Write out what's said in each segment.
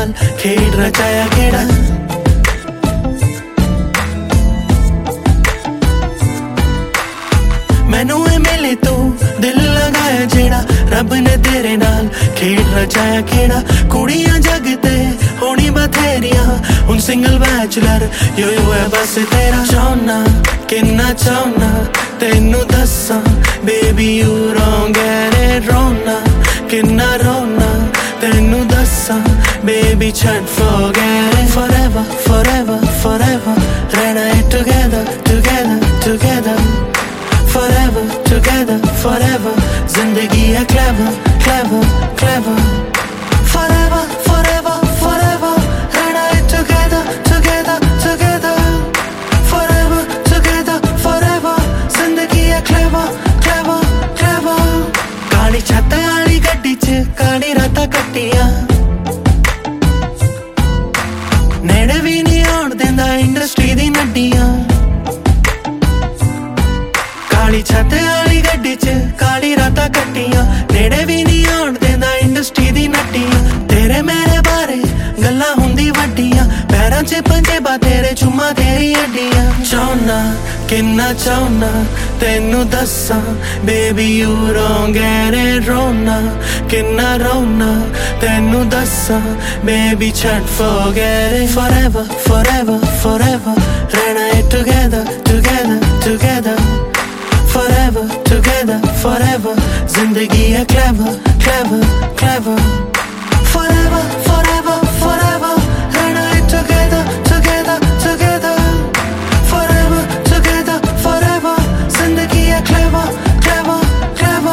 नाल खेड रचाया केड़ा मैनू मिले तू दिल लगाया जेड़ा रब ने तेरे नाल खेड रचाया केड़ा कुड़ियां जगते होनी बथेरियां हुन सिंगल बैचलर यो है बस तेरा चाहना किन्ना चाहना तेनू दस्सां baby you don't get it रोना किन्ना रोना तेनू दस्सां बेबी छड़ forget it forever forever forever रहना है together together together forever together forever जिंदगी है clever clever clever forever forever forever रहना है together together together forever together forever जिंदगी है clever clever clever काली छत वाली गड्डी च काली रातां कट्टियां नेड़े भी नहीं आउण दिंदा इंडस्ट्री दी नड्डियां काली छत वाली गड्डी च काली रातां कट्टियां नेड़े भी नहीं आउण दिंदा इंडस्ट्री दी नड्डियां तेरे मेरे बारे गल्लां हुंदी वड्डियां पैरां च पंजेबां तेरे चुम्मा तेरी हड्डियां चाहना किन्ना चाहना तेनू दस्सां baby you don't get it रोना किन्ना रोना तेनू दस्सां बेबी छड़ forget it forever forever forever रहना है together together together forever together forever जिंदगी है clever clever clever forever forever forever रहना है together together together forever together forever जिंदगी है clever clever clever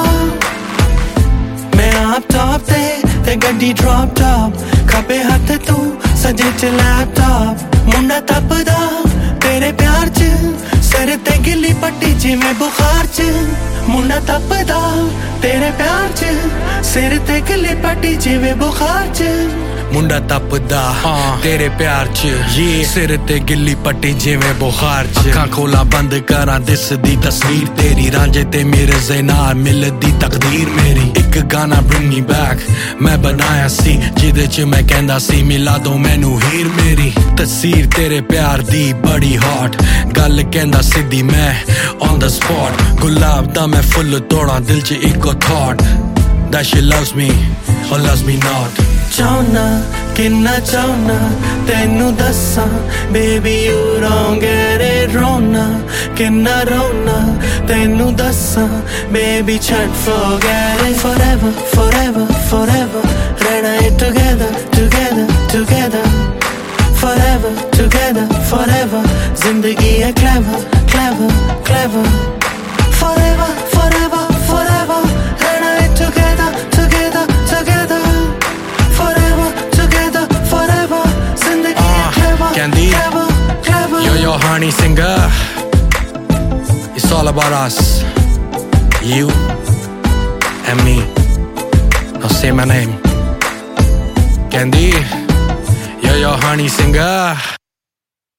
मैं आप टॉप ते गड्डी ड्रॉप टॉप खबे हत्थ तू सजे च लैपटॉप मुंडा तपदा तेरे प्यार च सिर ते गिल्ली पट्टी जिवें बुखार च मुंडा तपदा तेरे प्यार च सिर ते गिल्ली पट्टी जिवें बुखार च मुंडा तपदा तेरे प्यार च सिर ते गिल्ली पट्टी जिवें बुखार च अखां खोला बंद करां दिसदी तस्वीर तेरी रांझे ते मिर्ज़े नाल मिलदी तकदीर मेरी एक गाना bring me back मैं बनाया सी जिदे च मैं कहंदा सी मिला दो मैनू हीर मेरी तस्वीर तेरे प्यार दी बड़ी हॉट गल कहंदा सिद्धी मैं on the spot गुलाब दा मैं फुल तोड़ा दिल च इको thought that she loves me or loves me not चाहना किन्ना चाहना तेनू दस्सां baby you don't get it रोना किन्ना रोना तेनू दस्सां बेबी छड़ forget it forever forever forever रहना है together together together forever together forever जिंदगी है clever clever clever forever forever forever रहना है together together together forever together forever जिंदगी है clever Candy clever clever Yo honey singer It's all about us You and me Now say my name Candy Yo honey singer